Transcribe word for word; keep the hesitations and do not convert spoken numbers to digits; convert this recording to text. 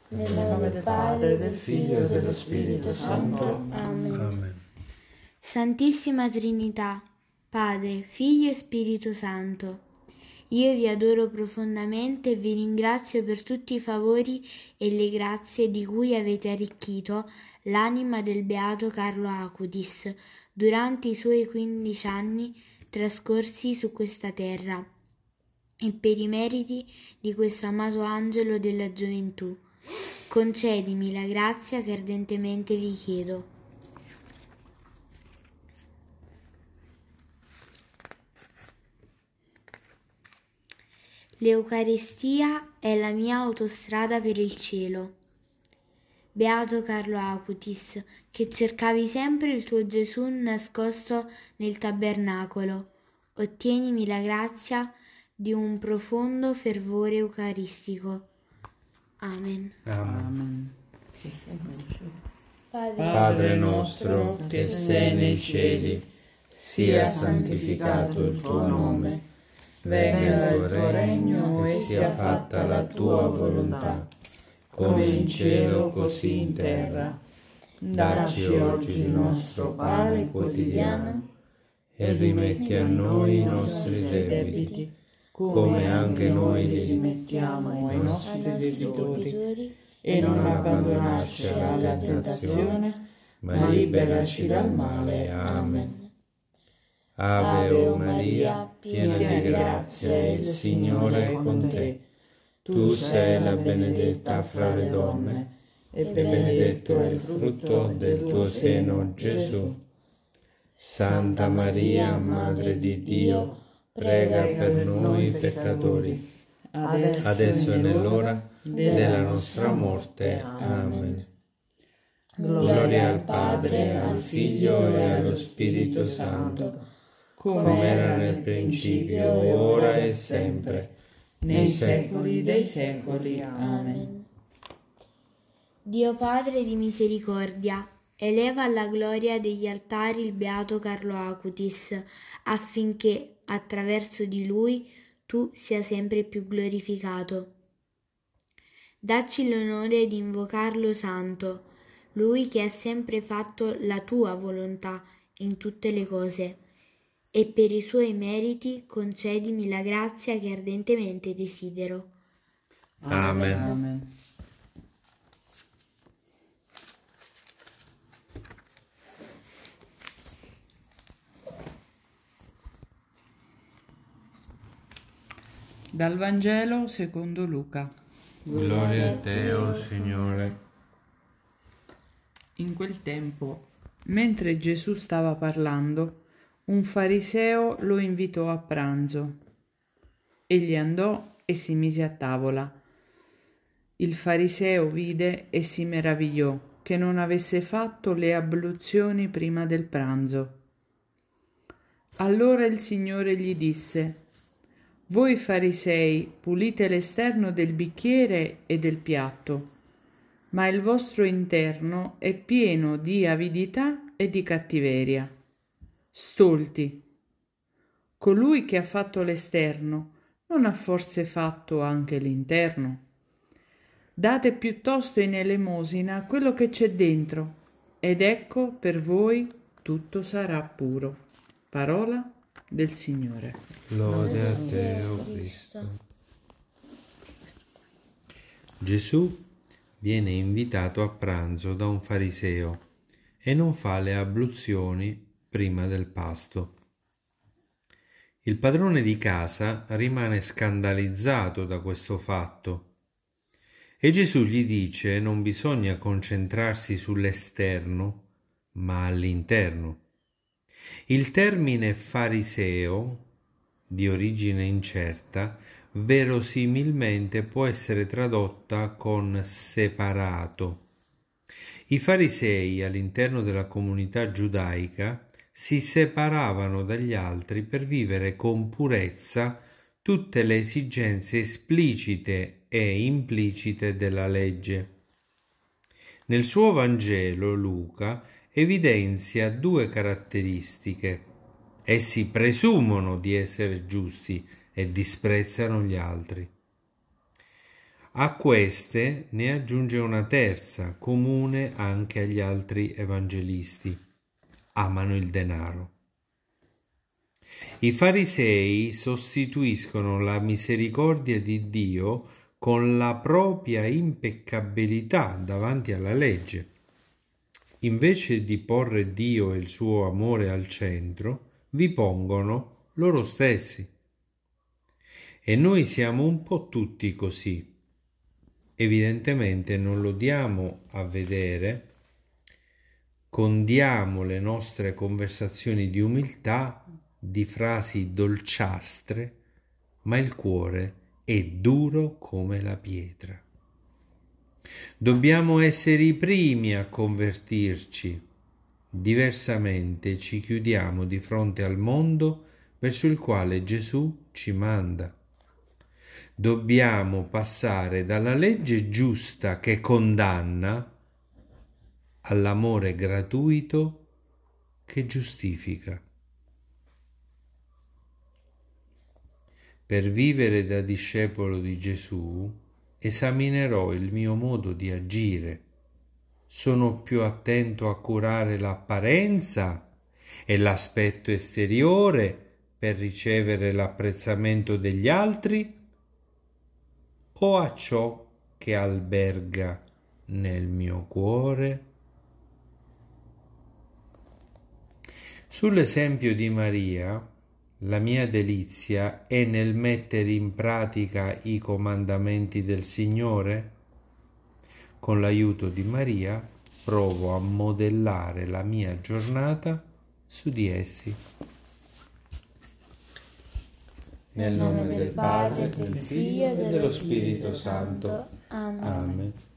Nel nome del Padre, del Figlio e dello Spirito Santo. Amen. Amen. Santissima Trinità, Padre, Figlio e Spirito Santo, io vi adoro profondamente e vi ringrazio per tutti i favori e le grazie di cui avete arricchito l'anima del beato Carlo Acutis durante i suoi quindici anni trascorsi su questa terra e per i meriti di questo amato angelo della gioventù. Concedimi la grazia che ardentemente vi chiedo. L'Eucaristia è la mia autostrada per il cielo. Beato Carlo Acutis, che cercavi sempre il tuo Gesù nascosto nel tabernacolo, ottienimi la grazia di un profondo fervore eucaristico. Amen. Amen. Padre, Padre nostro che sei nei cieli, sia santificato il tuo nome, venga il tuo regno e sia fatta la tua volontà, come in cielo così in terra. Dacci oggi il nostro pane quotidiano e rimetti a noi i nostri debiti, come anche noi li rimettiamo ai nostri debitori, e non abbandonarci alla tentazione, ma liberaci dal male. Amen. Ave o Maria, piena di grazia, il Signore è con te. Tu sei la benedetta fra le donne, e benedetto è il frutto del tuo seno, Gesù. Santa Maria, Madre di Dio, prega per noi peccatori, adesso e nell'ora della nostra morte. Amen. Gloria al Padre, al Figlio e allo Spirito Santo, come era nel principio, ora e sempre, nei secoli dei secoli. Amen. Dio Padre di misericordia, eleva alla gloria degli altari il beato Carlo Acutis, affinché, attraverso di lui, tu sia sempre più glorificato. Dacci l'onore di invocarlo santo, lui che ha sempre fatto la tua volontà in tutte le cose, e per i suoi meriti concedimi la grazia che ardentemente desidero. Amen. Amen. Dal Vangelo secondo Luca. Gloria a te, o Signore. In quel tempo, mentre Gesù stava parlando, un fariseo lo invitò a pranzo. Egli andò e si mise a tavola. Il fariseo vide e si meravigliò che non avesse fatto le abluzioni prima del pranzo. Allora il Signore gli disse: voi farisei pulite l'esterno del bicchiere e del piatto, ma il vostro interno è pieno di avidità e di cattiveria. Stolti! Colui che ha fatto l'esterno non ha forse fatto anche l'interno? Date piuttosto in elemosina quello che c'è dentro, ed ecco per voi tutto sarà puro. Parola del Signore. Lode a te, o Cristo. Gesù viene invitato a pranzo da un fariseo e non fa le abluzioni prima del pasto. Il padrone di casa rimane scandalizzato da questo fatto e Gesù gli dice: non bisogna concentrarsi sull'esterno, ma all'interno. Il termine fariseo, di origine incerta, verosimilmente può essere tradotta con separato. I farisei all'interno della comunità giudaica si separavano dagli altri per vivere con purezza tutte le esigenze esplicite e implicite della legge. Nel suo Vangelo Luca evidenzia due caratteristiche. Essi presumono di essere giusti e disprezzano gli altri. A queste ne aggiunge una terza, comune anche agli altri evangelisti: amano il denaro. I farisei sostituiscono la misericordia di Dio con la propria impeccabilità davanti alla legge. Invece di porre Dio e il suo amore al centro, vi pongono loro stessi. E noi siamo un po' tutti così. Evidentemente non lo diamo a vedere, condiamo le nostre conversazioni di umiltà, di frasi dolciastre, ma il cuore è duro come la pietra. Dobbiamo essere i primi a convertirci, diversamente ci chiudiamo di fronte al mondo verso il quale Gesù ci manda. Dobbiamo passare dalla legge giusta che condanna all'amore gratuito che giustifica. Per vivere da discepolo di Gesù esaminerò il mio modo di agire. Sono più attento a curare l'apparenza e l'aspetto esteriore per ricevere l'apprezzamento degli altri, o a ciò che alberga nel mio cuore? Sull'esempio di Maria, la mia delizia è nel mettere in pratica i comandamenti del Signore. Con l'aiuto di Maria provo a modellare la mia giornata su di essi. Nel nome del Padre, del Figlio e dello Spirito Santo. Amen. Amen.